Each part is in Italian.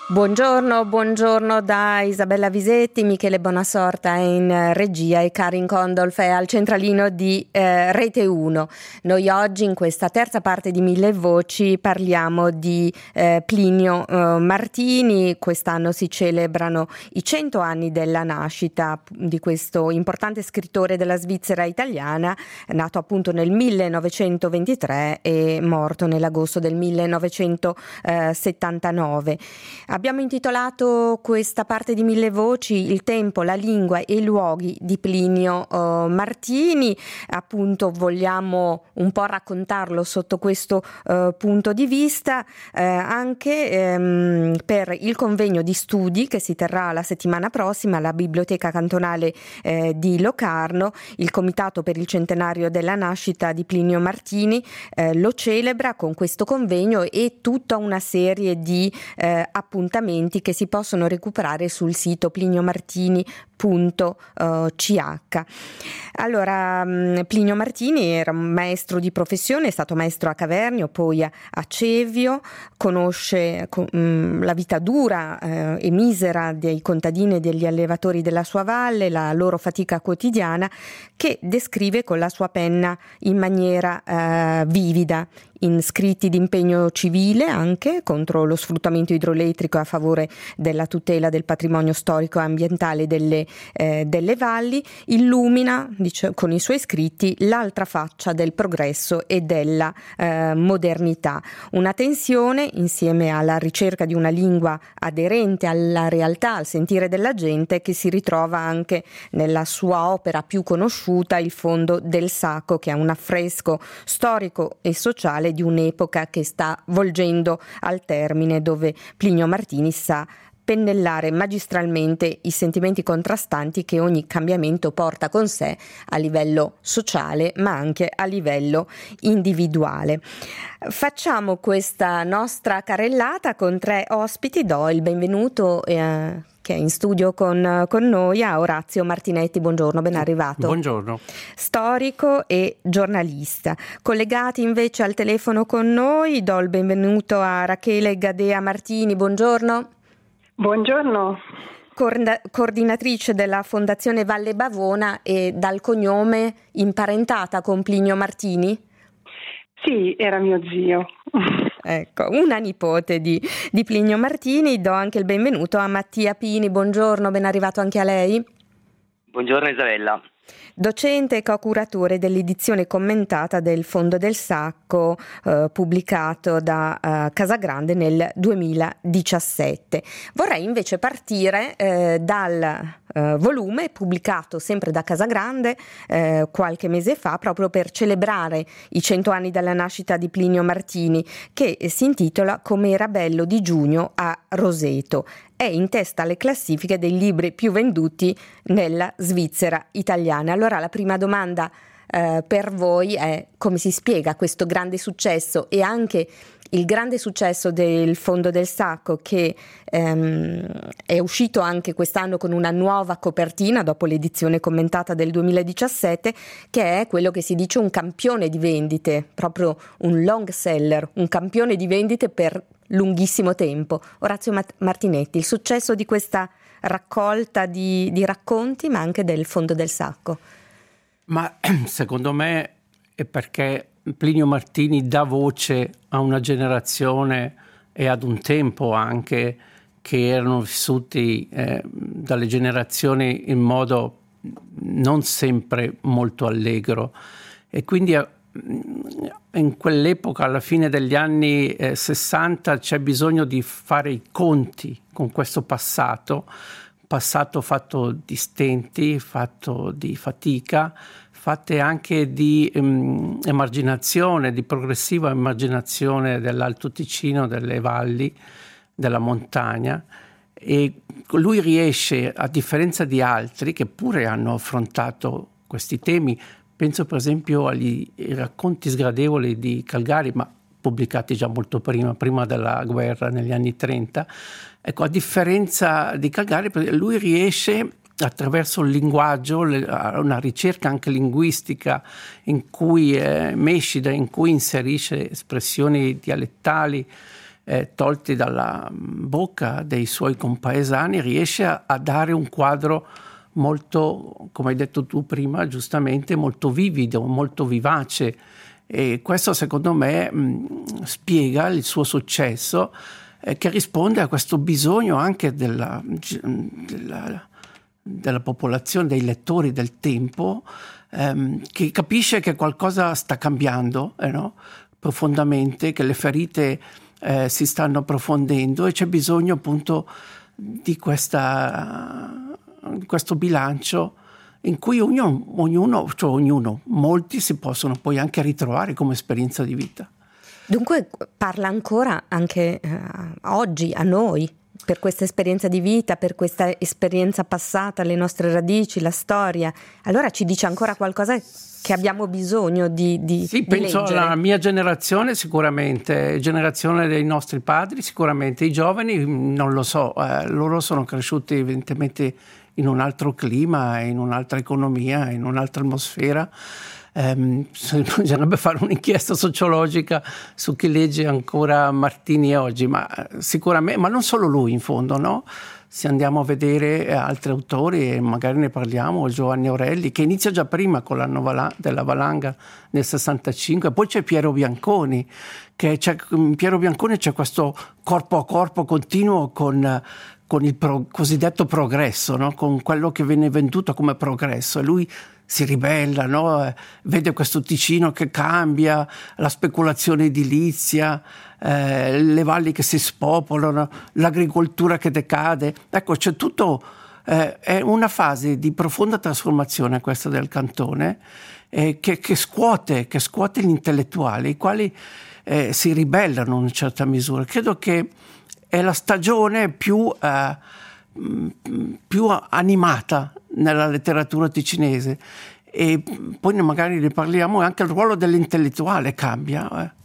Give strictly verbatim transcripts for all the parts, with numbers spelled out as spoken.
Buongiorno, buongiorno da Isabella Visetti, Michele Bonassorta è in regia e Karin Condolf è al centralino di eh, Rete uno. Noi oggi in questa terza parte di Mille Voci parliamo di eh, Plinio eh, Martini. Quest'anno si celebrano i cento anni della nascita di questo importante scrittore della Svizzera italiana, nato appunto nel millenovecentoventitré e morto nell'agosto del millenovecentosettantanove. Abbiamo intitolato questa parte di Mille Voci Il tempo, la lingua e i luoghi di Plinio uh, Martini. Appunto vogliamo un po' raccontarlo sotto questo uh, punto di vista, uh, anche um, per il convegno di studi che si terrà la settimana prossima alla Biblioteca Cantonale uh, di Locarno. Il Comitato per il Centenario della Nascita di Plinio Martini uh, lo celebra con questo convegno e tutta una serie di uh, appuntamenti che si possono recuperare sul sito pliniomartini punto c h. Allora, Plinio Martini era un maestro di professione, è stato maestro a Cavernio, poi a Cevio, conosce um, la vita dura eh, e misera dei contadini e degli allevatori della sua valle, la loro fatica quotidiana, che descrive con la sua penna in maniera eh, vivida, in scritti di impegno civile anche contro lo sfruttamento idroelettrico a favore della tutela del patrimonio storico e ambientale delle, eh, delle valli, illumina, dice, con i suoi scritti l'altra faccia del progresso e della eh, modernità. Una tensione insieme alla ricerca di una lingua aderente alla realtà, al sentire della gente, che si ritrova anche nella sua opera più conosciuta, Il fondo del sacco, che è un affresco storico e sociale di un'epoca che sta volgendo al termine, dove Plinio Martini sa pennellare magistralmente i sentimenti contrastanti che ogni cambiamento porta con sé a livello sociale ma anche a livello individuale. Facciamo questa nostra carrellata con tre ospiti. Do il benvenuto eh, che è in studio con, con noi a Orazio Martinetti. Buongiorno, ben arrivato. Buongiorno. Storico e giornalista. Collegati invece al telefono con noi, do il benvenuto a Rachele Gadea Martini. Buongiorno. Buongiorno. Coordinatrice della Fondazione Valle Bavona e dal cognome imparentata con Plinio Martini? Sì, era mio zio. Ecco, una nipote di, di Plinio Martini. Do anche il benvenuto a Mattia Pini. Buongiorno, ben arrivato anche a lei. Buongiorno Isabella. Docente e co-curatore dell'edizione commentata del Fondo del Sacco eh, pubblicato da eh, Casagrande nel duemiladiciassette. Vorrei invece partire eh, dal eh, volume pubblicato sempre da Casagrande eh, qualche mese fa, proprio per celebrare i cento anni dalla nascita di Plinio Martini, che eh, si intitola Com'era bello di giugno a Roseto. È in testa alle classifiche dei libri più venduti nella Svizzera italiana. Allora la prima domanda eh, per voi è: come si spiega questo grande successo e anche il grande successo del Fondo del Sacco, che ehm, è uscito anche quest'anno con una nuova copertina dopo l'edizione commentata del duemiladiciassette, che è quello che si dice un campione di vendite, proprio un long seller, un campione di vendite per lunghissimo tempo. Orazio Martinetti, il successo di questa raccolta di, di racconti, ma anche del Fondo del Sacco. Ma secondo me è perché Plinio Martini dà voce a una generazione e ad un tempo anche che erano vissuti eh, dalle generazioni in modo non sempre molto allegro, e quindi eh, in quell'epoca, alla fine degli anni eh, sessanta, c'è bisogno di fare i conti con questo passato, passato fatto di stenti, fatto di fatica, fatte anche di um, emarginazione, di progressiva emarginazione dell'Alto Ticino, delle valli, della montagna. E lui riesce, a differenza di altri che pure hanno affrontato questi temi, penso per esempio agli racconti sgradevoli di Calgari, ma pubblicati già molto prima, prima della guerra, negli anni trenta. Ecco, a differenza di Calgari, lui riesce, attraverso il linguaggio, una ricerca anche linguistica in cui eh, mescida, in cui inserisce espressioni dialettali, eh, tolti dalla bocca dei suoi compaesani, riesce a, a dare un quadro molto, come hai detto tu prima, giustamente, molto vivido, molto vivace. E questo secondo me mh, spiega il suo successo, eh, che risponde a questo bisogno anche della, della, della popolazione, dei lettori del tempo, ehm, che capisce che qualcosa sta cambiando, eh, no? profondamente, che le ferite eh, si stanno approfondendo e c'è bisogno appunto di questa, di questo bilancio in cui ognuno, ognuno, cioè ognuno, molti si possono poi anche ritrovare come esperienza di vita. Dunque parla ancora anche eh, oggi a noi, per questa esperienza di vita, per questa esperienza passata, le nostre radici, la storia. Allora ci dice ancora qualcosa che abbiamo bisogno di, di, sì, di penso leggere. alla mia generazione sicuramente, generazione dei nostri padri sicuramente, i giovani non lo so, eh, loro sono cresciuti evidentemente in un altro clima, in un'altra economia, in un'altra atmosfera. Um, bisognerebbe fare un'inchiesta sociologica su chi legge ancora Martini oggi, ma sicuramente, ma non solo lui in fondo, no? Se andiamo a vedere altri autori, e magari ne parliamo, Giovanni Aurelli, che inizia già prima con l'anno vala- della valanga nel sessantacinque, poi c'è Piero Bianconi, che c'è, in Piero Bianconi c'è questo corpo a corpo continuo con con il pro, cosiddetto progresso, no? Con quello che viene venduto come progresso, e lui si ribella, no? Vede questo Ticino che cambia, la speculazione edilizia, eh, le valli che si spopolano, l'agricoltura che decade. Ecco, c'è tutto, eh, è una fase di profonda trasformazione questa del Cantone, eh, che, che scuote, che scuote gli intellettuali, i quali eh, si ribellano in una certa misura. Credo che è la stagione più, eh, più animata nella letteratura ticinese, e poi magari ne parliamo, anche il ruolo dell'intellettuale cambia. Eh.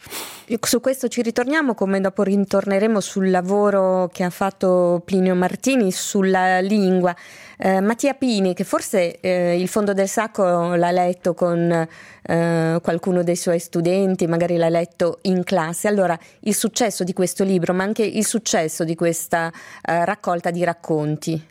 Su questo ci ritorniamo, come dopo ritorneremo sul lavoro che ha fatto Plinio Martini sulla lingua. Eh, Mattia Pini, che forse eh, Il fondo del sacco l'ha letto con eh, qualcuno dei suoi studenti, magari l'ha letto in classe. Allora, il successo di questo libro, ma anche il successo di questa eh, raccolta di racconti.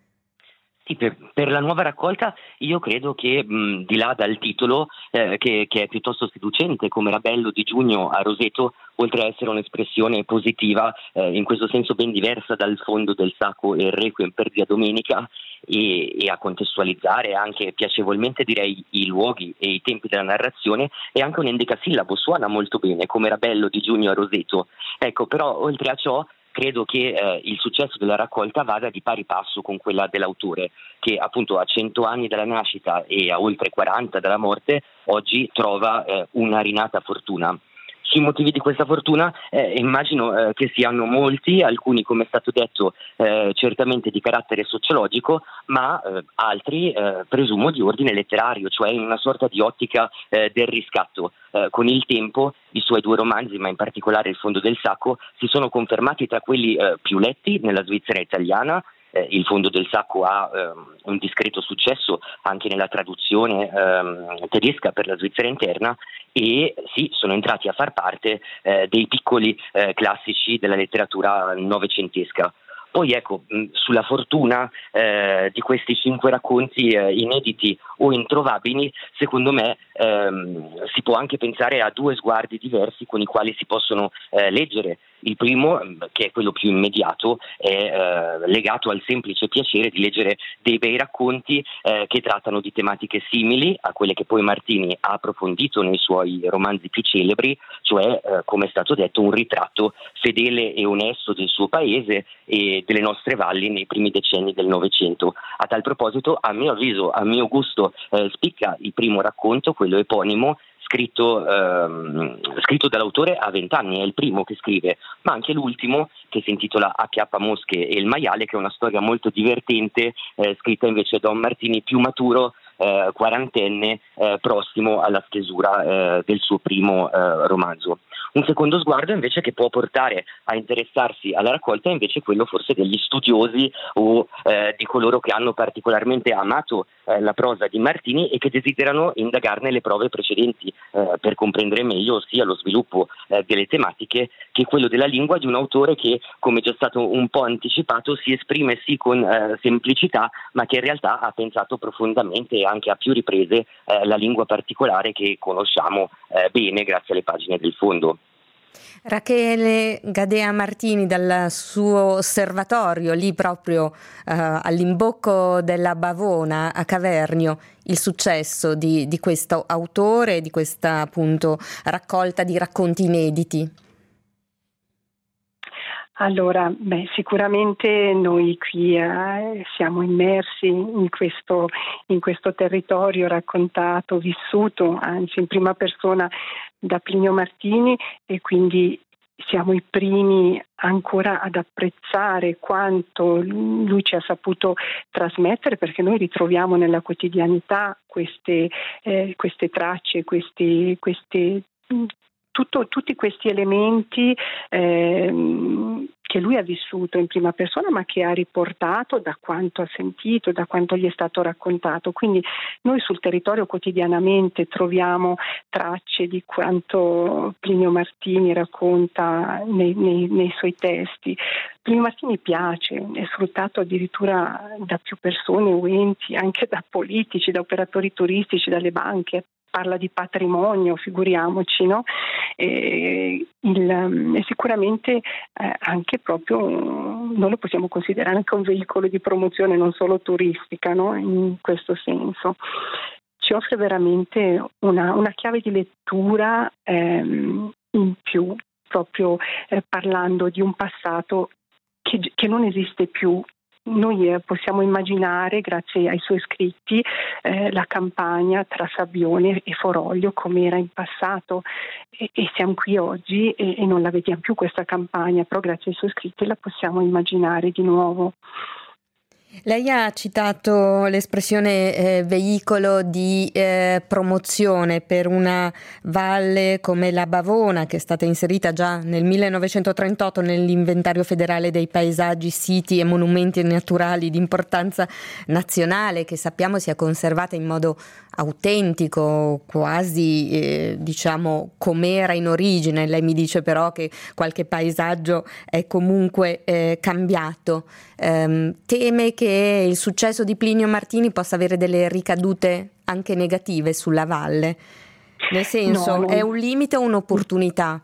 Sì, per, per la nuova raccolta io credo che mh, di là dal titolo eh, che, che è piuttosto seducente, come Era bello di giugno a Roseto, oltre a essere un'espressione positiva, eh, in questo senso ben diversa dal fondo del sacco e il Requiem per Zia Domenica, e, e a contestualizzare anche piacevolmente, direi, i luoghi e i tempi della narrazione, è anche un endecasillabo, suona molto bene, come Era bello di giugno a Roseto. Ecco, però oltre a ciò credo che eh, il successo della raccolta vada di pari passo con quella dell'autore, che appunto a cento anni dalla nascita e a oltre quaranta dalla morte oggi trova eh, una rinata fortuna. Sui motivi di questa fortuna eh, immagino eh, che siano molti, alcuni, come è stato detto, eh, certamente di carattere sociologico, ma eh, altri eh, presumo di ordine letterario, cioè in una sorta di ottica eh, del riscatto. Eh, con il tempo i suoi due romanzi, ma in particolare Il fondo del sacco, si sono confermati tra quelli eh, più letti nella Svizzera italiana. Eh, il fondo del sacco ha ehm, un discreto successo anche nella traduzione ehm, tedesca per la Svizzera interna, e sì, sono entrati a far parte eh, dei piccoli eh, classici della letteratura novecentesca. Poi ecco, mh, sulla fortuna eh, di questi cinque racconti eh, inediti o introvabili, secondo me ehm, si può anche pensare a due sguardi diversi con i quali si possono eh, leggere. Il primo, che è quello più immediato, è eh, legato al semplice piacere di leggere dei bei racconti eh, che trattano di tematiche simili a quelle che poi Martini ha approfondito nei suoi romanzi più celebri, cioè, eh, come è stato detto, un ritratto fedele e onesto del suo paese e delle nostre valli nei primi decenni del Novecento. A tal proposito, a mio avviso, a mio gusto, eh, spicca il primo racconto, quello eponimo, Scritto, ehm, scritto dall'autore a vent'anni, è il primo che scrive, ma anche l'ultimo, che si intitola Acchiappa mosche e il maiale, che è una storia molto divertente, eh, scritta invece da un Martini più maturo eh, quarantenne eh, prossimo alla stesura eh, del suo primo eh, romanzo. Un secondo sguardo invece che può portare a interessarsi alla raccolta è invece quello forse degli studiosi o eh, di coloro che hanno particolarmente amato eh, la prosa di Martini e che desiderano indagarne le prove precedenti eh, per comprendere meglio sia lo sviluppo eh, delle tematiche che quello della lingua di un autore che, come già stato un po' anticipato, si esprime sì con eh, semplicità, ma che in realtà ha pensato profondamente e anche a più riprese eh, la lingua particolare che conosciamo eh, bene grazie alle pagine del fondo. Rachele Gadea Martini, dal suo osservatorio lì proprio eh, all'imbocco della Bavona a Cavernio, il successo di, di questo autore, di questa appunto raccolta di racconti inediti. Allora, beh, sicuramente noi qui eh, siamo immersi in questo, in questo territorio raccontato, vissuto, anzi in prima persona da Plinio Martini, e quindi siamo i primi ancora ad apprezzare quanto lui ci ha saputo trasmettere, perché noi ritroviamo nella quotidianità queste, eh, queste tracce, questi, queste Tutto, tutti questi elementi ehm, che lui ha vissuto in prima persona, ma che ha riportato da quanto ha sentito, da quanto gli è stato raccontato. Quindi noi sul territorio quotidianamente troviamo tracce di quanto Plinio Martini racconta nei, nei, nei suoi testi. Plinio Martini piace, è sfruttato addirittura da più persone o enti, anche da politici, da operatori turistici, dalle banche. Parla di patrimonio, figuriamoci, no? E, il, e sicuramente eh, anche proprio noi lo possiamo considerare anche un veicolo di promozione non solo turistica, no? In questo senso ci offre veramente una, una chiave di lettura ehm, in più, proprio eh, parlando di un passato che, che non esiste più. Noi eh, possiamo immaginare, grazie ai suoi scritti, eh, la campagna tra Sabbione e Foroglio come era in passato, e, e siamo qui oggi e, e non la vediamo più questa campagna, però grazie ai suoi scritti la possiamo immaginare di nuovo. Lei ha citato l'espressione eh, veicolo di eh, promozione per una valle come la Bavona, che è stata inserita già nel millenovecentotrentotto nell'inventario federale dei paesaggi, siti e monumenti naturali di importanza nazionale, che sappiamo sia conservata in modo autentico, quasi eh, diciamo com'era in origine. Lei mi dice però che qualche paesaggio è comunque eh, cambiato. Um, teme che il successo di Plinio Martini possa avere delle ricadute anche negative sulla valle? Nel senso, no, no. È un limite o un'opportunità?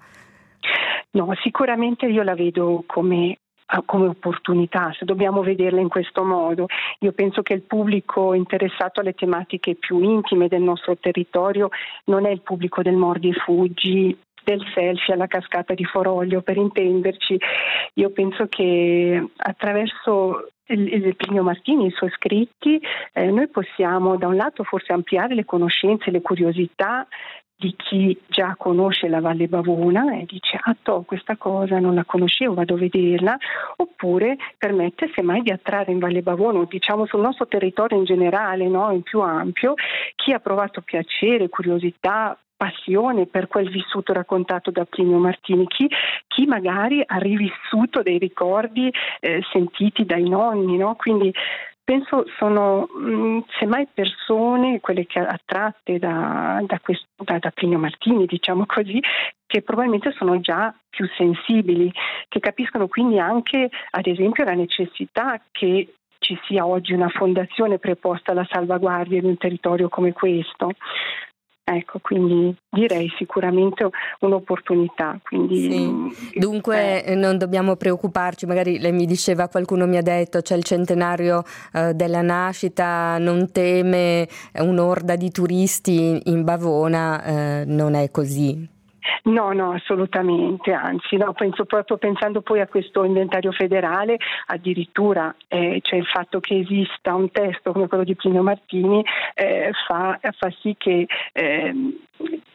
No, sicuramente io la vedo come come opportunità, se dobbiamo vederla in questo modo. Io penso che il pubblico interessato alle tematiche più intime del nostro territorio non è il pubblico del mordi e fuggi, del selfie alla cascata di Foroglio, per intenderci. Io penso che attraverso il, il Plinio Martini, i suoi scritti, eh, noi possiamo da un lato forse ampliare le conoscenze, le curiosità di chi già conosce la Valle Bavona e dice ah to, questa cosa non la conoscevo, vado a vederla, oppure permette semmai di attrarre in Valle Bavona, o diciamo sul nostro territorio in generale, no, in più ampio, chi ha provato piacere, curiosità, passione per quel vissuto raccontato da Plinio Martini, chi, chi magari ha rivissuto dei ricordi eh, sentiti dai nonni, no? Quindi penso sono mh, semmai persone, quelle che attratte da, da, questo, da, da Plinio Martini, diciamo così, che probabilmente sono già più sensibili, che capiscono quindi anche, ad esempio, la necessità che ci sia oggi una fondazione preposta alla salvaguardia di un territorio come questo. Ecco, quindi direi sicuramente un'opportunità. Quindi, sì. Dunque eh. non dobbiamo preoccuparci, magari lei mi diceva, qualcuno mi ha detto c'è il centenario eh, della nascita, non teme un'orda di turisti in Bavona, eh, non è così. No, no, assolutamente, anzi, no, penso proprio pensando poi a questo inventario federale, addirittura eh, cioè il fatto che esista un testo come quello di Plinio Martini eh, fa, fa sì che eh, cioè,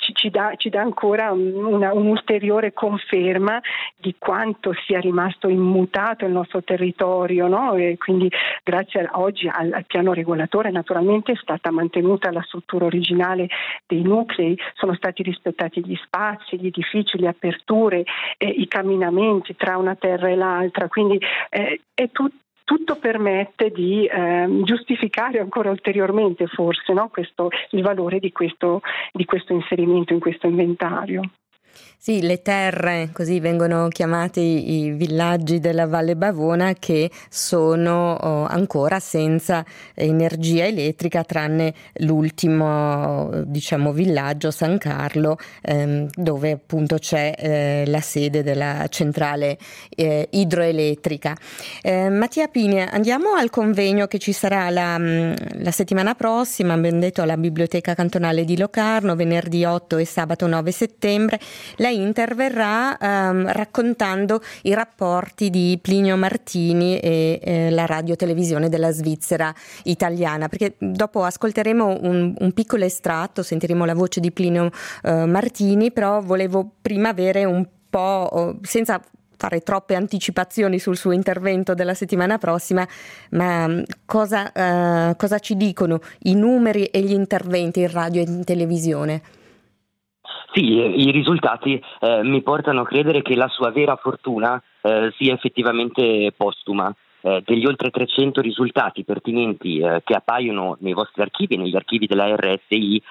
ci, ci, dà, ci dà ancora una, un'ulteriore conferma di quanto sia rimasto immutato il nostro territorio, no? E quindi grazie a, oggi al, al piano regolatore naturalmente è stata mantenuta la struttura originale dei nuclei, sono stati rispettati gli spazi, gli edifici, le aperture, eh, i camminamenti tra una terra e l'altra, quindi eh, è tutto Tutto permette di eh, giustificare ancora ulteriormente forse, no, questo, il valore di questo, di questo inserimento in questo inventario. Sì, le terre, così vengono chiamati i villaggi della Valle Bavona, che sono oh, ancora senza energia elettrica, tranne l'ultimo, diciamo, villaggio, San Carlo, ehm, dove appunto c'è eh, la sede della centrale eh, idroelettrica. Eh, Mattia Pini, andiamo al convegno che ci sarà la, la settimana prossima, abbiamo detto, alla Biblioteca Cantonale di Locarno, venerdì otto e sabato nove settembre. Lei interverrà ehm, raccontando i rapporti di Plinio Martini e eh, la radio-televisione della Svizzera italiana, perché dopo ascolteremo un, un piccolo estratto, sentiremo la voce di Plinio eh, Martini, però volevo prima avere un po', senza fare troppe anticipazioni sul suo intervento della settimana prossima, ma cosa, eh, cosa ci dicono i numeri e gli interventi in radio e in televisione? Sì, i risultati eh, mi portano a credere che la sua vera fortuna eh, sia effettivamente postuma. Eh, degli oltre trecento risultati pertinenti eh, che appaiono nei vostri archivi, negli archivi della R S I,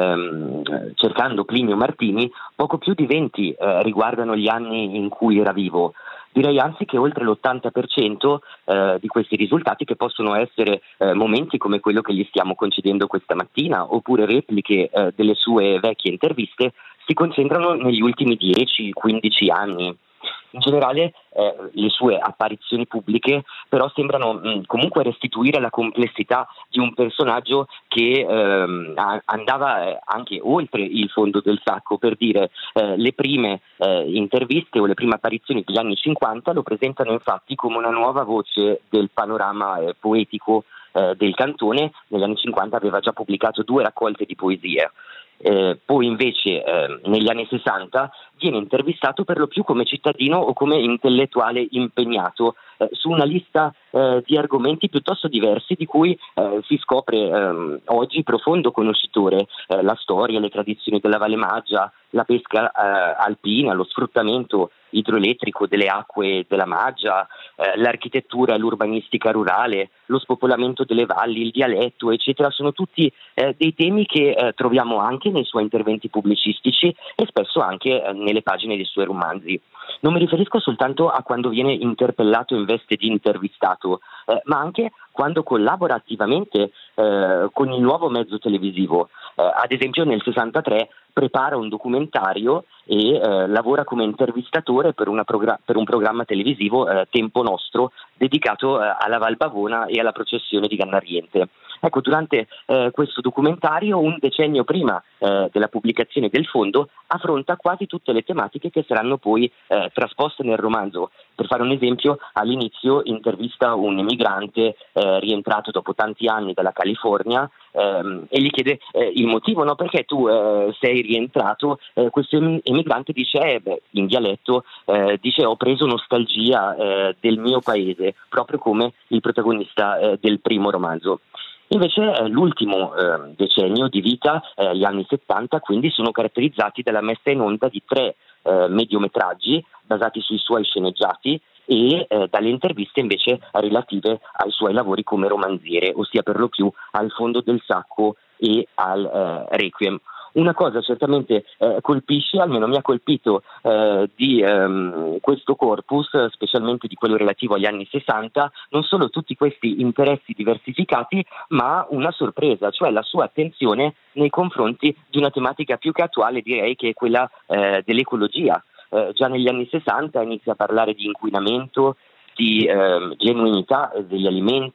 ehm, cercando Plinio Martini, poco più di venti eh, riguardano gli anni in cui era vivo. Direi anzi che oltre l'ottanta per cento eh, di questi risultati, che possono essere eh, momenti come quello che gli stiamo concedendo questa mattina, oppure repliche eh, delle sue vecchie interviste, si concentrano negli ultimi dieci quindici anni. In generale eh, le sue apparizioni pubbliche però sembrano mh, comunque restituire la complessità di un personaggio che ehm, a- andava eh, anche oltre il fondo del sacco. Per dire, eh, le prime eh, interviste o le prime apparizioni degli anni cinquanta lo presentano infatti come una nuova voce del panorama eh, poetico eh, del cantone. Negli anni cinquanta aveva già pubblicato due raccolte di poesie. Eh, poi invece eh, negli anni sessanta viene intervistato per lo più come cittadino o come intellettuale impegnato eh, su una lista eh, di argomenti piuttosto diversi, di cui eh, si scopre eh, oggi profondo conoscitore: eh, la storia, le tradizioni della Valle Maggia, la pesca eh, alpina, lo sfruttamento idroelettrico delle acque della Maggia, eh, l'architettura e l'urbanistica rurale, lo spopolamento delle valli, il dialetto, eccetera. Sono tutti eh, dei temi che eh, troviamo anche nei suoi interventi pubblicistici e spesso anche eh, nelle pagine dei suoi romanzi. Non mi riferisco soltanto a quando viene interpellato in veste di intervistato, eh, ma anche quando collabora attivamente eh, con il nuovo mezzo televisivo. Eh, ad esempio nel sessantatré prepara un documentario e eh, lavora come intervistatore per, una progra- per un programma televisivo, eh, Tempo Nostro, dedicato eh, alla Val Bavona e alla processione di Gannariente. Ecco, durante eh, questo documentario, un decennio prima eh, della pubblicazione del fondo, affronta quasi tutte le tematiche che saranno poi eh, trasposte nel romanzo. Per fare un esempio, all'inizio intervista un emigrante eh, rientrato dopo tanti anni dalla California ehm, e gli chiede eh, il motivo, no? Perché tu eh, sei rientrato. Eh, questo emigrante dice, eh, beh, in dialetto, eh, dice ho preso nostalgia eh, del mio paese, proprio come il protagonista eh, del primo romanzo. Invece eh, l'ultimo eh, decennio di vita, eh, gli anni settanta, quindi sono caratterizzati dalla messa in onda di tre eh, mediometraggi basati sui suoi sceneggiati e eh, dalle interviste invece relative ai suoi lavori come romanziere, ossia per lo più al Fondo del Sacco e al eh, Requiem. Una cosa certamente eh, colpisce, almeno mi ha colpito eh, di ehm, questo corpus, specialmente di quello relativo agli anni sessanta, non solo tutti questi interessi diversificati, ma una sorpresa, cioè la sua attenzione nei confronti di una tematica più che attuale, direi, che è quella eh, dell'ecologia. Eh, già negli anni sessanta inizia a parlare di inquinamento, di eh, genuinità degli alimenti,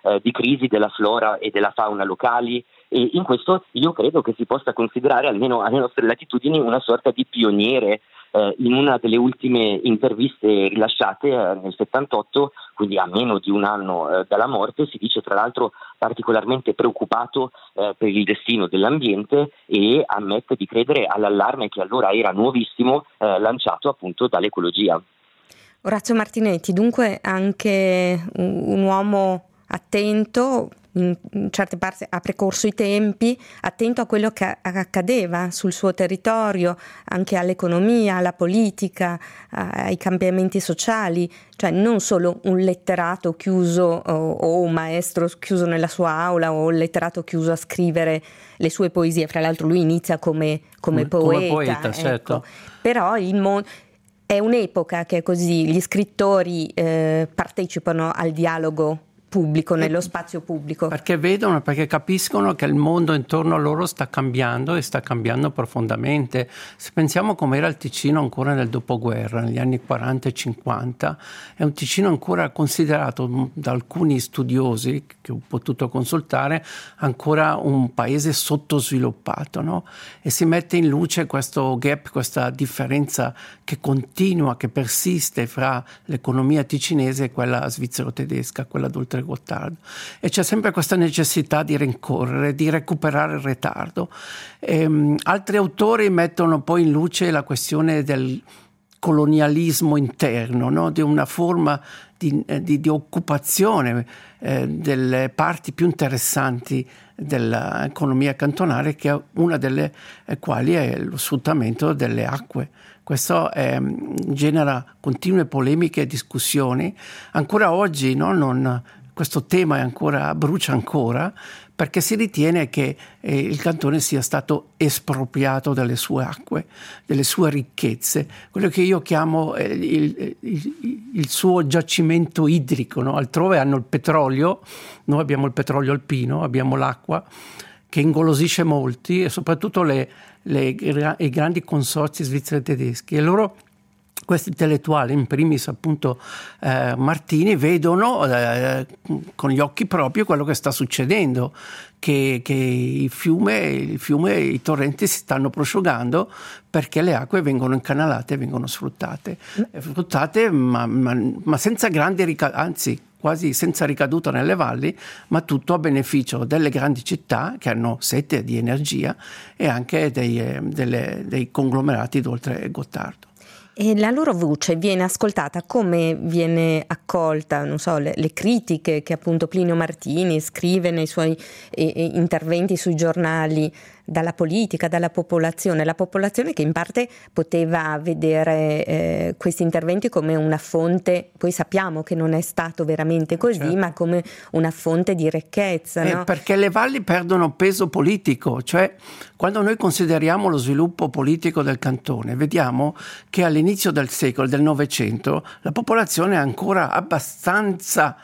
eh, di crisi della flora e della fauna locali. E in questo io credo che si possa considerare, almeno alle nostre latitudini, una sorta di pioniere. Eh, in una delle ultime interviste rilasciate eh, nel settantotto, quindi a meno di un anno eh, dalla morte, si dice tra l'altro particolarmente preoccupato eh, per il destino dell'ambiente e ammette di credere all'allarme che allora era nuovissimo eh, lanciato appunto dall'ecologia. Orazio Martinetti, dunque anche un, un uomo attento, in certe parti ha precorso i tempi, attento a quello che accadeva sul suo territorio, anche all'economia, alla politica, ai cambiamenti sociali, cioè non solo un letterato chiuso o un maestro chiuso nella sua aula o un letterato chiuso a scrivere le sue poesie. Fra l'altro lui inizia come, come, come poeta, come poeta, ecco. Certo. Però il mondo è un'epoca che è così, gli scrittori eh, partecipano al dialogo pubblico, nello spazio pubblico. Perché vedono, perché capiscono che il mondo intorno a loro sta cambiando e sta cambiando profondamente. Se pensiamo com'era il Ticino ancora nel dopoguerra, negli anni quaranta e cinquanta, è un Ticino ancora considerato da alcuni studiosi che ho potuto consultare ancora un paese sottosviluppato, no? E si mette in luce questo gap, questa differenza che continua, che persiste fra l'economia ticinese e quella svizzero-tedesca, quella d'oltre Gottardo, e c'è sempre questa necessità di rincorrere, di recuperare il ritardo. Ehm, altri autori mettono poi in luce la questione del colonialismo interno, no? Di una forma di, di, di occupazione eh, delle parti più interessanti dell'economia cantonale, che è una delle eh, quali è lo sfruttamento delle acque. Questo eh, genera continue polemiche e discussioni. Ancora oggi no, non, questo tema è ancora, brucia ancora, perché si ritiene che eh, il cantone sia stato espropriato delle sue acque, delle sue ricchezze, quello che io chiamo eh, il, il, il suo giacimento idrico, no? Altrove hanno il petrolio, noi abbiamo il petrolio alpino, abbiamo l'acqua che ingolosisce molti, e soprattutto le, le, i grandi consorzi svizzeri e tedeschi, e loro, questi intellettuali, in primis appunto eh, Martini, vedono eh, con gli occhi propri quello che sta succedendo, che, che il fiume, il fiume, i torrenti si stanno prosciugando perché le acque vengono incanalate e vengono sfruttate, mm. sfruttate ma, ma, ma senza grandi ricadute, anzi quasi senza ricaduta nelle valli, ma tutto a beneficio delle grandi città che hanno sete di energia e anche dei, eh, delle, dei conglomerati d'oltre Gottardo. E la loro voce viene ascoltata, come viene accolta, non so, le, le critiche che appunto Plinio Martini scrive nei suoi eh, interventi sui giornali, dalla politica, dalla popolazione, la popolazione che in parte poteva vedere eh, questi interventi come una fonte, poi sappiamo che non è stato veramente così, certo, ma come una fonte di ricchezza. Eh, no? Perché le valli perdono peso politico, cioè quando noi consideriamo lo sviluppo politico del cantone, vediamo che all'inizio del secolo, del Novecento, la popolazione è ancora abbastanza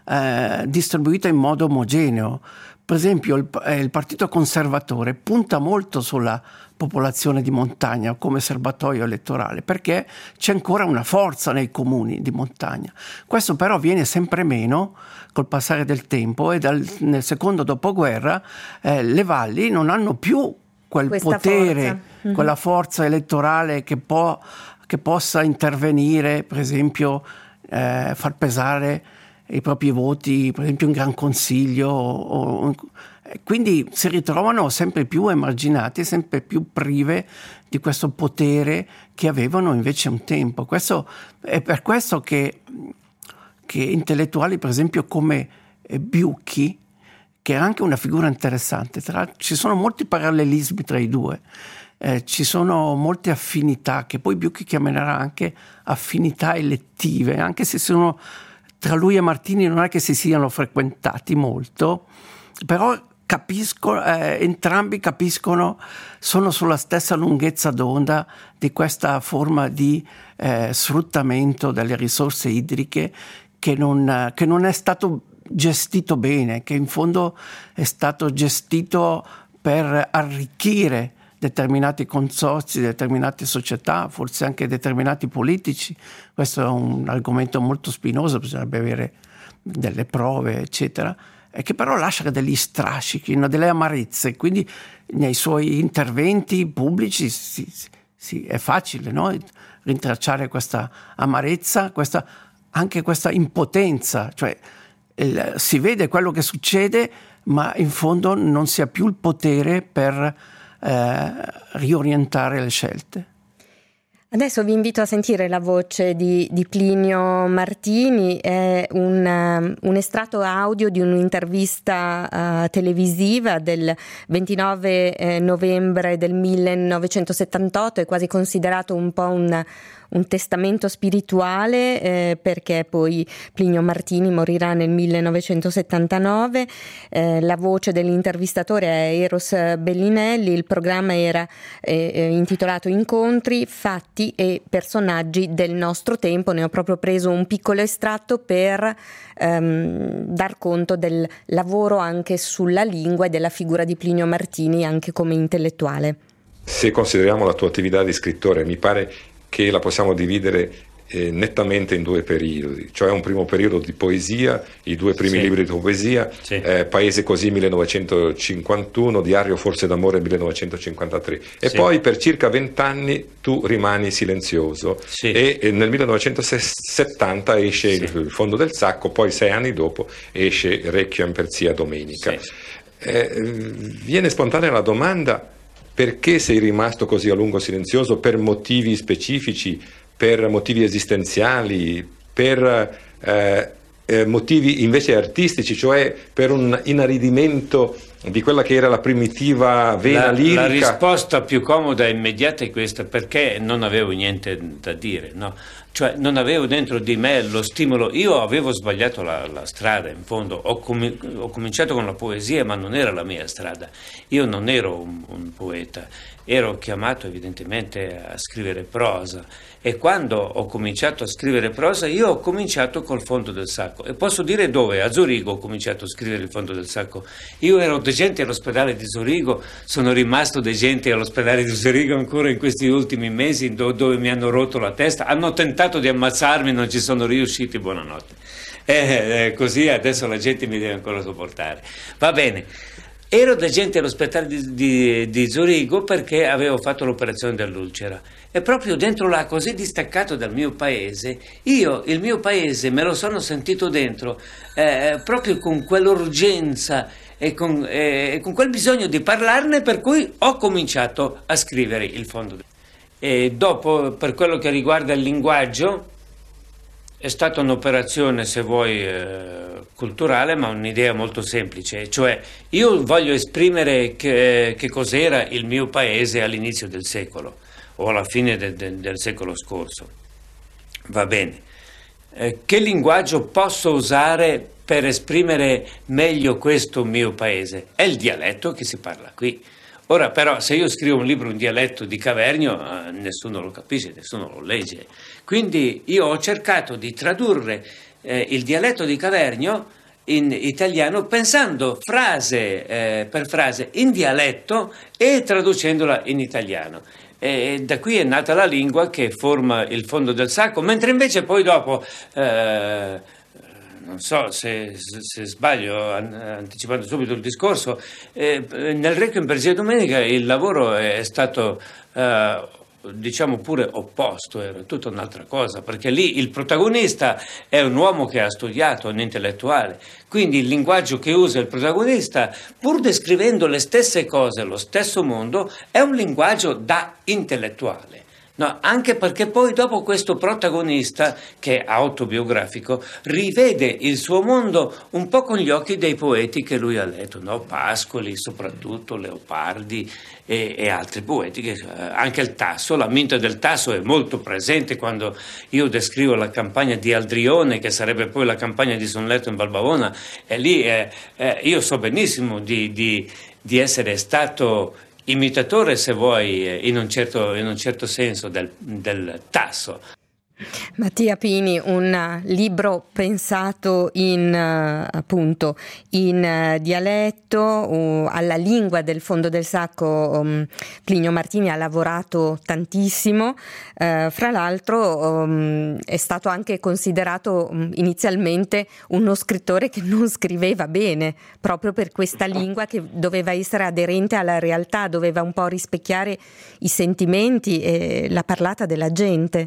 eh, distribuita in modo omogeneo. Per esempio il, eh, il Partito Conservatore punta molto sulla popolazione di montagna come serbatoio elettorale, perché c'è ancora una forza nei comuni di montagna. Questo però viene sempre meno col passare del tempo, e dal, nel secondo dopoguerra eh, le valli non hanno più quel Questa potere, forza. Mm-hmm. quella forza elettorale che, può, che possa intervenire, per esempio eh, far pesare i propri voti, per esempio in Gran Consiglio, o, o, quindi si ritrovano sempre più emarginati, sempre più prive di questo potere che avevano invece un tempo. Questo è per questo che, che intellettuali, per esempio come Biucchi, che è anche una figura interessante, tra, ci sono molti parallelismi tra i due, eh, ci sono molte affinità, che poi Biucchi chiamerà anche affinità elettive, anche se sono tra lui e Martini non è che si siano frequentati molto, però capisco, eh, entrambi capiscono, sono sulla stessa lunghezza d'onda di questa forma di eh, sfruttamento delle risorse idriche che non, che non è stato gestito bene, che in fondo è stato gestito per arricchire determinati consorzi, determinate società, forse anche determinati politici. Questo è un argomento molto spinoso, bisognerebbe avere delle prove, eccetera. e che però lascia degli strascichi, no? Delle amarezze, quindi nei suoi interventi pubblici si, si, è facile, no? Rintracciare questa amarezza, questa, anche questa impotenza, cioè il, si vede quello che succede, ma in fondo non si ha più il potere per eh, riorientare le scelte. Adesso vi invito a sentire la voce di, di Plinio Martini, è un, um, un estratto audio di un'intervista uh, televisiva del ventinove eh, novembre del millenovecentosettantotto, è quasi considerato un po' un, un testamento spirituale eh, perché poi Plinio Martini morirà nel millenovecentosettantanove, eh, la voce dell'intervistatore è Eros Bellinelli, il programma era eh, intitolato Incontri, fatti e personaggi del nostro tempo. Ne ho proprio preso un piccolo estratto per ehm, dar conto del lavoro anche sulla lingua e della figura di Plinio Martini anche come intellettuale. Se consideriamo la tua attività di scrittore, mi pare che la possiamo dividere eh, nettamente in due periodi, cioè un primo periodo di poesia, i due primi sì. libri di poesia, sì. eh, Paese così millenovecentocinquantuno, Diario forse d'amore millenovecentocinquantatré, e sì. poi per circa vent'anni tu rimani silenzioso sì. e, e nel millenovecentosettanta esce sì. il Fondo del Sacco, poi sei anni dopo esce Requiem per Zia Domenica. Sì. Eh, viene spontanea la domanda: perché sei rimasto così a lungo silenzioso? Per motivi specifici, per motivi esistenziali, per eh, eh, motivi invece artistici, cioè per un inaridimento di quella che era la primitiva vena la, lirica? La risposta più comoda e immediata è questa: perché non avevo niente da dire, no? Cioè non avevo dentro di me lo stimolo. Io avevo sbagliato la, la strada, in fondo ho, com- ho cominciato con la poesia, ma non era la mia strada. Io non ero un, un poeta, ero chiamato evidentemente a scrivere prosa, e quando ho cominciato a scrivere prosa io ho cominciato col Fondo del Sacco, e posso dire dove? A Zurigo ho cominciato a scrivere il Fondo del Sacco. Io ero degente all'ospedale di Zurigo, sono rimasto degente all'ospedale di Zurigo ancora in questi ultimi mesi, do- dove mi hanno rotto la testa, hanno tentato di ammazzarmi, non ci sono riusciti, buonanotte. Eh, eh, così adesso la gente mi deve ancora sopportare. Va bene. Ero degente all'ospedale di, di, di Zurigo perché avevo fatto l'operazione dell'ulcera, e proprio dentro là, così distaccato dal mio paese, io il mio paese me lo sono sentito dentro eh, proprio con quell'urgenza e con, eh, con quel bisogno di parlarne, per cui ho cominciato a scrivere il Fondo. E dopo, per quello che riguarda il linguaggio, è stata un'operazione, se vuoi, eh, culturale, ma un'idea molto semplice, cioè io voglio esprimere che, che cos'era il mio paese all'inizio del secolo o alla fine de, de, del secolo scorso. Va bene. Eh, che linguaggio posso usare per esprimere meglio questo mio paese? È il dialetto che si parla qui. Ora però, se io scrivo un libro in dialetto di Cavernio, eh, nessuno lo capisce, nessuno lo legge. Quindi io ho cercato di tradurre eh, il dialetto di Cavernio in italiano, pensando frase eh, per frase in dialetto e traducendola in italiano. E da qui è nata la lingua che forma il Fondo del Sacco, mentre invece poi dopo... Eh, non so se, se sbaglio, anticipando subito il discorso, eh, nel Requiem per Zia Domenica il lavoro è stato, eh, diciamo pure opposto, era tutta un'altra cosa, perché lì il protagonista è un uomo che ha studiato, un intellettuale, quindi il linguaggio che usa il protagonista, pur descrivendo le stesse cose, lo stesso mondo, è un linguaggio da intellettuale. No, anche perché poi dopo questo protagonista, che è autobiografico, rivede il suo mondo un po' con gli occhi dei poeti che lui ha letto, no? Pascoli, soprattutto Leopardi e, e altri poeti, che, eh, anche il Tasso, la mente del Tasso è molto presente quando io descrivo la campagna di Aldrione, che sarebbe poi la campagna di Sonletto in Valbavona, e lì eh, eh, io so benissimo di, di, di essere stato imitatore, se vuoi, in un certo, in un certo senso del, del Tasso. Mattia Pini, un libro pensato in appunto in dialetto uh, alla lingua del Fondo del Sacco. um, Plinio Martini ha lavorato tantissimo, uh, fra l'altro um, è stato anche considerato um, inizialmente uno scrittore che non scriveva bene, proprio per questa lingua che doveva essere aderente alla realtà, doveva un po' rispecchiare i sentimenti e la parlata della gente.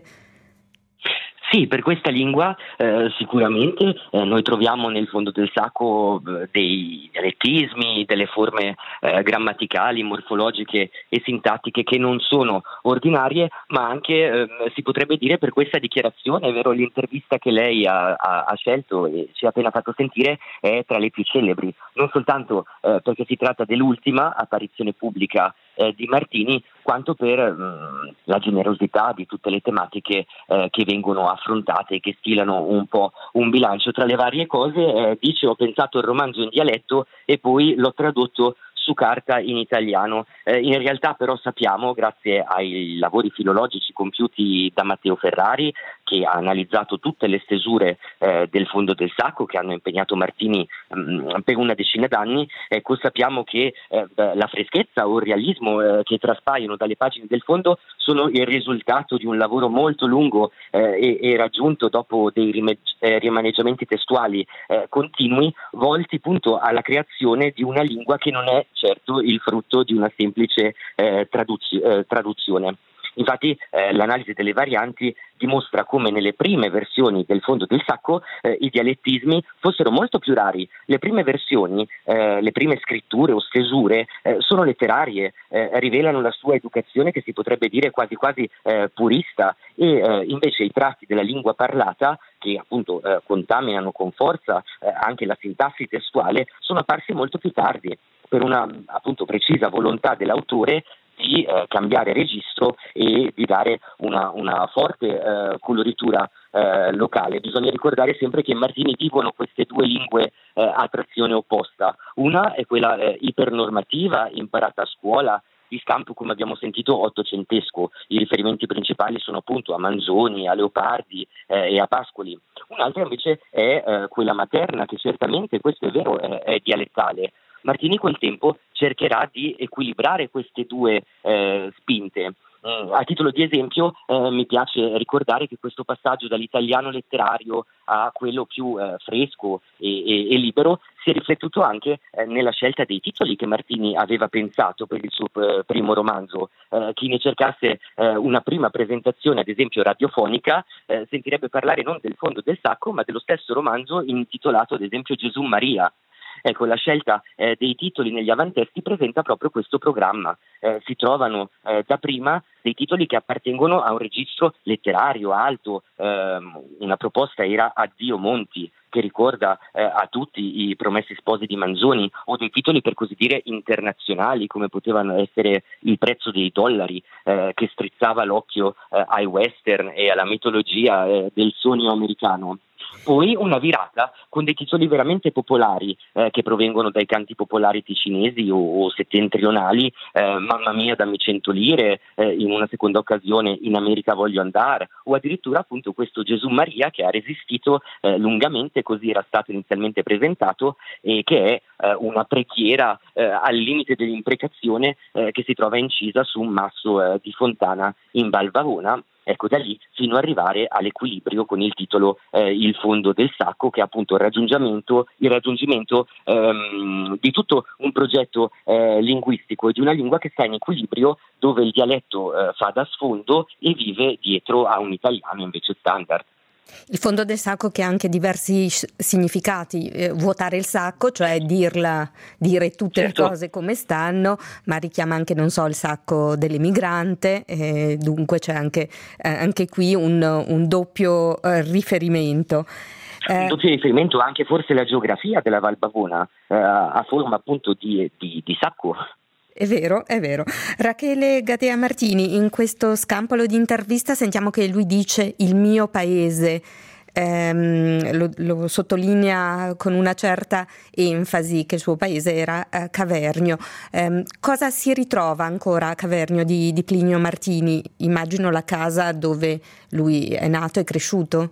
Sì, per questa lingua eh, sicuramente eh, noi troviamo nel Fondo del Sacco eh, dei dialettismi, delle forme eh, grammaticali, morfologiche e sintattiche che non sono ordinarie, ma anche eh, si potrebbe dire per questa dichiarazione, è vero, l'intervista che lei ha, ha, ha scelto e ci ha appena fatto sentire è tra le più celebri, non soltanto eh, perché si tratta dell'ultima apparizione pubblica eh, di Martini, quanto per mh, la generosità di tutte le tematiche eh, che vengono affrontate e che stilano un po' un bilancio. Tra le varie cose eh, dice: ho pensato il romanzo in dialetto e poi l'ho tradotto su carta in italiano. Eh, in realtà però sappiamo, grazie ai lavori filologici compiuti da Matteo Ferrari, che ha analizzato tutte le stesure eh, del Fondo del Sacco che hanno impegnato Martini mh, per una decina d'anni, ecco, sappiamo che eh, la freschezza o il realismo eh, che traspaiono dalle pagine del Fondo sono il risultato di un lavoro molto lungo eh, e, e raggiunto dopo dei rime- eh, rimaneggiamenti testuali eh, continui, volti appunto alla creazione di una lingua che non è certo il frutto di una semplice eh, traduz- eh, traduzione. Infatti eh, l'analisi delle varianti dimostra come nelle prime versioni del Fondo del Sacco eh, i dialettismi fossero molto più rari. Le prime versioni, eh, le prime scritture o stesure eh, sono letterarie, eh, rivelano la sua educazione che si potrebbe dire quasi quasi eh, purista, e eh, invece i tratti della lingua parlata, che appunto eh, contaminano con forza eh, anche la sintassi testuale, sono apparsi molto più tardi, per una appunto precisa volontà dell'autore di eh, cambiare registro e di dare una, una forte eh, coloritura eh, locale. Bisogna ricordare sempre che in Martini vivono queste due lingue eh, a trazione opposta. Una è quella eh, ipernormativa, imparata a scuola, di stampo, come abbiamo sentito, ottocentesco. I riferimenti principali sono appunto a Manzoni, a Leopardi eh, e a Pascoli. Un'altra invece è eh, quella materna, che certamente, questo è vero, è, è dialettale. Martini col tempo cercherà di equilibrare queste due eh, spinte. Mm, a titolo di esempio eh, mi piace ricordare che questo passaggio dall'italiano letterario a quello più eh, fresco e, e, e libero si è riflettuto anche eh, nella scelta dei titoli che Martini aveva pensato per il suo p- primo romanzo. Eh, chi ne cercasse eh, una prima presentazione, ad esempio radiofonica, eh, sentirebbe parlare non del Fondo del Sacco, ma dello stesso romanzo intitolato ad esempio Gesù Maria. Ecco, la scelta eh, dei titoli negli avantesti presenta proprio questo programma. Eh, si trovano eh, da prima dei titoli che appartengono a un registro letterario alto. Eh, una proposta era Addio Monti, che ricorda eh, a tutti i Promessi Sposi di Manzoni, o dei titoli per così dire internazionali, come potevano essere Il prezzo dei dollari, eh, che strizzava l'occhio eh, ai western e alla mitologia eh, del sogno americano. Poi una virata con dei titoli veramente popolari eh, che provengono dai canti popolari ticinesi o, o settentrionali, eh, Mamma mia dammi cento lire, eh, in una seconda occasione In America voglio andare, o addirittura appunto questo Gesù Maria che ha resistito eh, lungamente, così era stato inizialmente presentato, e che è eh, una preghiera eh, al limite dell'imprecazione eh, che si trova incisa su un masso eh, di Fontana in Val Vavona. Ecco, da lì fino ad arrivare all'equilibrio con il titolo eh, Il Fondo del Sacco, che è appunto il raggiungimento, il raggiungimento ehm, di tutto un progetto eh, linguistico e di una lingua che sta in equilibrio, dove il dialetto eh, fa da sfondo e vive dietro a un italiano invece standard. Il Fondo del Sacco che ha anche diversi significati: eh, vuotare il sacco, cioè dirla, dire tutte certo. le cose come stanno, ma richiama anche, non so, il sacco dell'emigrante, eh, dunque c'è anche, eh, anche qui un, un doppio eh, riferimento. Eh, un doppio riferimento anche forse la geografia della Val Bavona, eh, a forma appunto di, di, di sacco. È vero, è vero. Rachele Gadea Martini, in questo scampolo di intervista sentiamo che lui dice il mio paese. ehm, lo, lo sottolinea con una certa enfasi che il suo paese era eh, Cavernio. Eh, cosa si ritrova ancora a Cavernio di, di Plinio Martini? Immagino la casa dove lui è nato e cresciuto.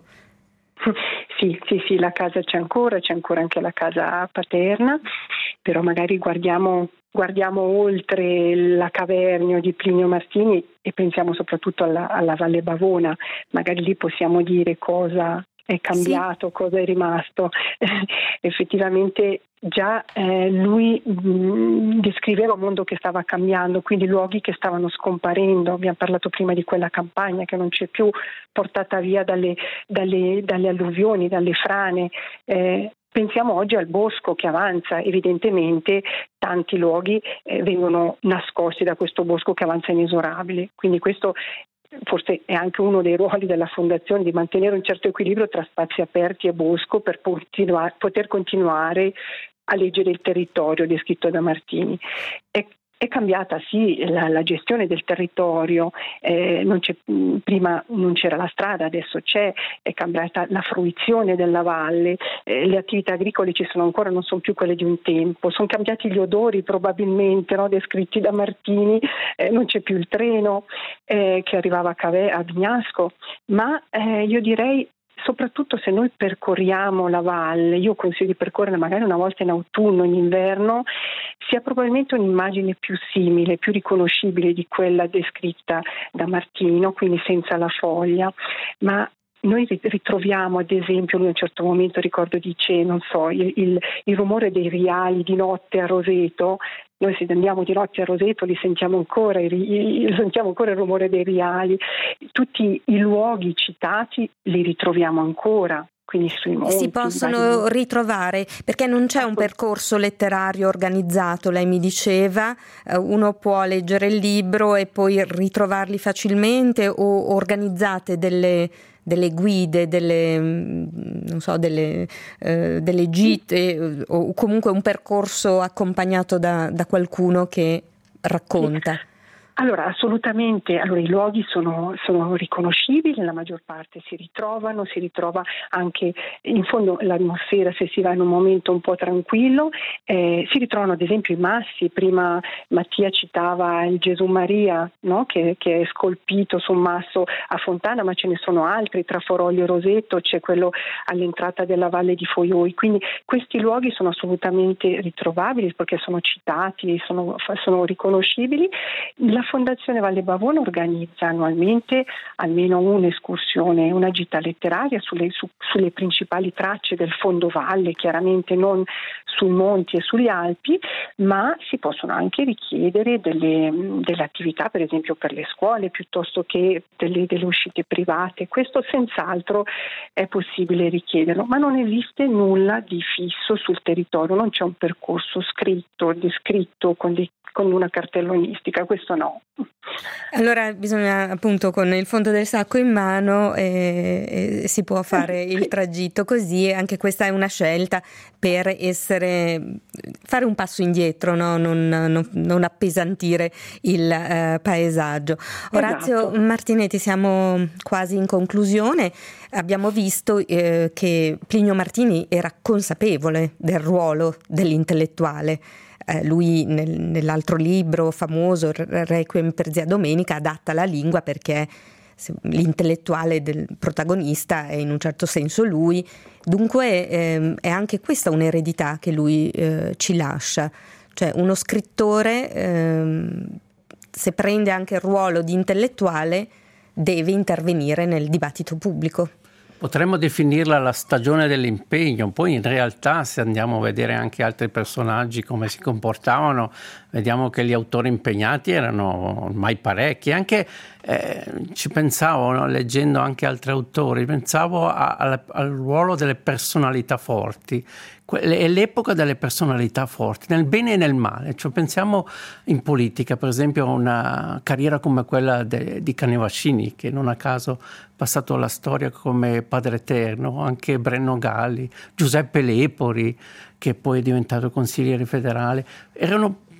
Sì, sì, sì, la casa c'è ancora, c'è ancora anche la casa paterna, però magari guardiamo, guardiamo oltre la Cavernio di Plinio Martini e pensiamo soprattutto alla, alla Valle Bavona, magari lì possiamo dire cosa è cambiato, sì, cosa è rimasto. Effettivamente già eh, lui mh, descriveva un mondo che stava cambiando, quindi luoghi che stavano scomparendo. Abbiamo parlato prima di quella campagna che non c'è più, portata via dalle, dalle, dalle alluvioni, dalle frane. Eh, pensiamo oggi al bosco che avanza, evidentemente tanti luoghi eh, vengono nascosti da questo bosco che avanza inesorabile, quindi questo forse è anche uno dei ruoli della Fondazione, di mantenere un certo equilibrio tra spazi aperti e bosco per continuare, poter continuare a leggere il territorio descritto da Martini. È, è cambiata sì la, la gestione del territorio, eh, non c'è, prima non c'era la strada, adesso c'è, è cambiata la fruizione della valle, eh, le attività agricole ci sono ancora, non sono più quelle di un tempo, sono cambiati gli odori probabilmente, no, descritti da Martini, eh, non c'è più il treno eh, che arrivava a, Cave, a Vignasco, ma eh, io direi soprattutto se noi percorriamo la valle, io consiglio di percorrere magari una volta in autunno, in inverno, sia probabilmente un'immagine più simile, più riconoscibile di quella descritta da Martino, quindi senza la foglia, ma noi ritroviamo ad esempio, lui a un certo momento ricordo dice, non so, il, il, il rumore dei riali di notte a Roseto. Noi se andiamo di notte a Roseto li sentiamo ancora, i, i, sentiamo ancora il rumore dei riali, tutti i luoghi citati li ritroviamo ancora. Quindi sui monti, si possono vari... ritrovare, perché non c'è un percorso letterario organizzato, lei mi diceva, uno può leggere il libro e poi ritrovarli facilmente, o organizzate delle, delle guide, delle, non so, delle, eh, delle gite, o comunque un percorso accompagnato da, da qualcuno che racconta. Sì. Allora, assolutamente, allora, i luoghi sono, sono riconoscibili, la maggior parte si ritrovano, si ritrova anche in fondo l'atmosfera se si va in un momento un po' tranquillo, eh, si ritrovano ad esempio i massi, prima Mattia citava il Gesù Maria, no? che, che è scolpito su un masso a Fontana, ma ce ne sono altri, tra Foroglio e Roseto c'è quello all'entrata della Valle di Foioi, quindi questi luoghi sono assolutamente ritrovabili perché sono citati, sono, sono riconoscibili. La Fondazione Valle Bavona organizza annualmente almeno un'escursione, una gita letteraria sulle, su, sulle principali tracce del fondovalle, chiaramente non sui monti e sugli Alpi, ma si possono anche richiedere delle, delle attività, per esempio per le scuole, piuttosto che delle, delle uscite private. Questo senz'altro è possibile richiederlo, ma non esiste nulla di fisso sul territorio, non c'è un percorso scritto, descritto con dei con una cartellonistica, questo no. Allora bisogna appunto con il fondo del sacco in mano e, e si può fare il tragitto così, anche questa è una scelta per essere fare un passo indietro, no? non, non, non appesantire il eh, paesaggio. Orazio esatto. Martinetti, siamo quasi in conclusione. Abbiamo visto eh, che Plinio Martini era consapevole del ruolo dell'intellettuale. Eh, lui nel, nell'altro libro famoso, Requiem per Zia Domenica, adatta la lingua perché l'intellettuale del protagonista è in un certo senso lui, dunque ehm, è anche questa un'eredità che lui eh, ci lascia, cioè uno scrittore ehm, se prende anche il ruolo di intellettuale deve intervenire nel dibattito pubblico. Potremmo definirla la stagione dell'impegno, poi in realtà se andiamo a vedere anche altri personaggi come si comportavano, vediamo che gli autori impegnati erano ormai parecchi, anche eh, ci pensavo, no? Leggendo anche altri autori, pensavo a, a, al ruolo delle personalità forti. È l'epoca delle personalità forti, nel bene e nel male, cioè pensiamo in politica, per esempio a una carriera come quella de, di Canevascini, che non a caso è passato alla storia come Padre Eterno, anche Brenno Galli, Giuseppe Lepori, che poi è diventato consigliere federale, erano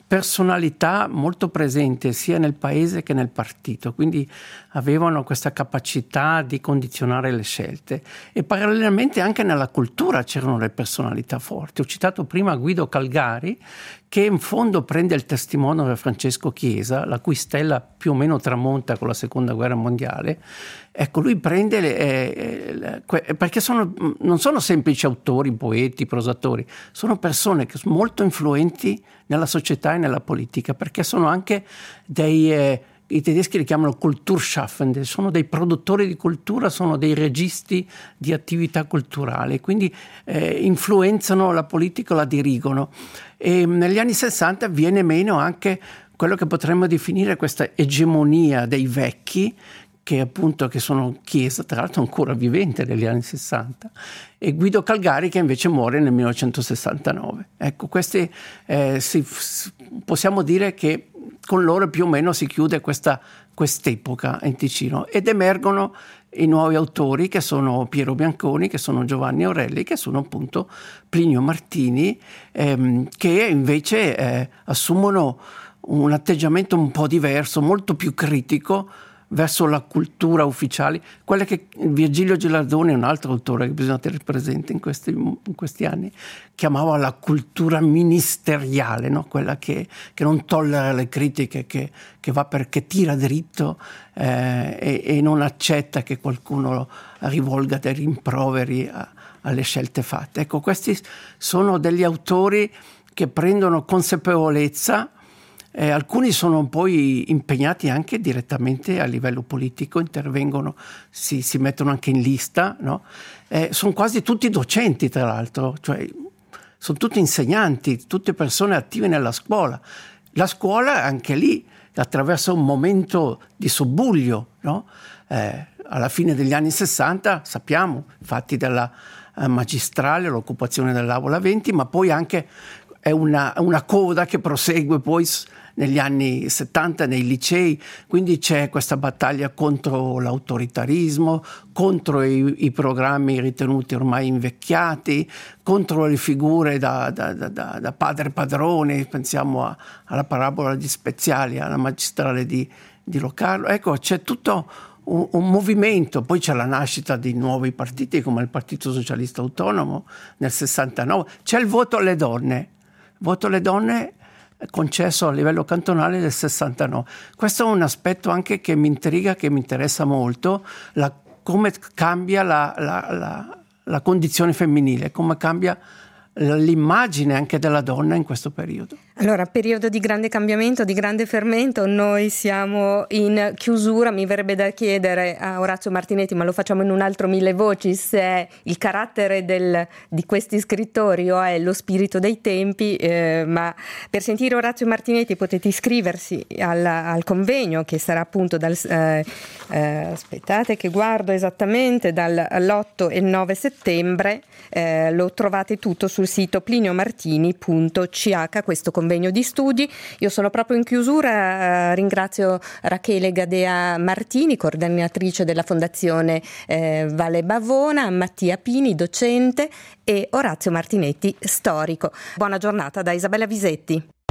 personalità molto presente sia nel paese che nel partito, quindi avevano questa capacità di condizionare le scelte, e parallelamente anche nella cultura c'erano le personalità forti. Ho citato prima Guido Calgari, che in fondo prende il testimone da Francesco Chiesa, la cui stella più o meno tramonta con la seconda guerra mondiale. Ecco, lui prende le, eh, eh, perché sono, non sono semplici autori, poeti, prosatori, sono persone che sono molto influenti nella società e nella politica, perché sono anche dei, eh, i tedeschi li chiamano Kulturschaffende, sono dei produttori di cultura, sono dei registi di attività culturali, quindi eh, influenzano la politica, la dirigono. E negli anni sessanta viene meno anche quello che potremmo definire questa egemonia dei vecchi, che appunto che sono Chiesa, tra l'altro ancora vivente negli anni sessanta, e Guido Calgari, che invece muore nel millenovecentosessantanove. Ecco, questi eh, si, possiamo dire che con loro più o meno si chiude questa quest'epoca in Ticino, ed emergono i nuovi autori, che sono Piero Bianconi, che sono Giovanni Aureli, che sono appunto Plinio Martini, ehm, che invece eh, assumono un atteggiamento un po' diverso, molto più critico verso la cultura ufficiale, quella che Virgilio Gilardoni, un altro autore che bisogna tenere presente in questi, in questi anni, chiamava la cultura ministeriale, no? Quella che, che non tollera le critiche, che, che va perché tira dritto eh, e, e non accetta che qualcuno rivolga dei rimproveri a, alle scelte fatte. Ecco, questi sono degli autori che prendono consapevolezza. Eh, alcuni sono poi impegnati anche direttamente a livello politico, intervengono, si, si mettono anche in lista, no? Eh, sono quasi tutti docenti, tra l'altro, cioè sono tutti insegnanti, tutte persone attive nella scuola. La scuola anche lì attraversa un momento di subbuglio, no? Eh, alla fine degli anni sessanta, sappiamo, infatti della eh, magistrale, l'occupazione dell'Aula venti, ma poi anche è una, una coda che prosegue poi negli anni settanta nei licei, quindi c'è questa battaglia contro l'autoritarismo, contro i, i programmi ritenuti ormai invecchiati, contro le figure da, da, da, da padre padrone, pensiamo a, alla parabola di Speziali, alla magistrale di, di Locarno. Ecco, c'è tutto un, un movimento, poi c'è la nascita di nuovi partiti come il Partito Socialista Autonomo nel sessantanove, c'è il voto alle donne, voto alle donne concesso a livello cantonale del sessantanove. Questo è un aspetto anche che mi intriga, che mi interessa molto, la, come cambia la, la, la, la condizione femminile, come cambia l'immagine anche della donna in questo periodo. Allora, periodo di grande cambiamento, di grande fermento, noi siamo in chiusura. Mi verrebbe da chiedere a Orazio Martinetti, ma lo facciamo in un altro Mille Voci, se è il carattere del, di questi scrittori o è lo spirito dei tempi, eh, ma per sentire Orazio Martinetti potete iscriversi al, al convegno che sarà appunto dal eh, eh, aspettate che guardo esattamente dall'otto e il nove settembre, eh, lo trovate tutto sul sito pliniomartini punto c h, questo convegno di studi. Io sono proprio in chiusura, eh, ringrazio Rachele Gadea Martini, coordinatrice della Fondazione eh, Valle Bavona, Mattia Pini, docente, e Orazio Martinetti, storico. Buona giornata da Isabella Visetti.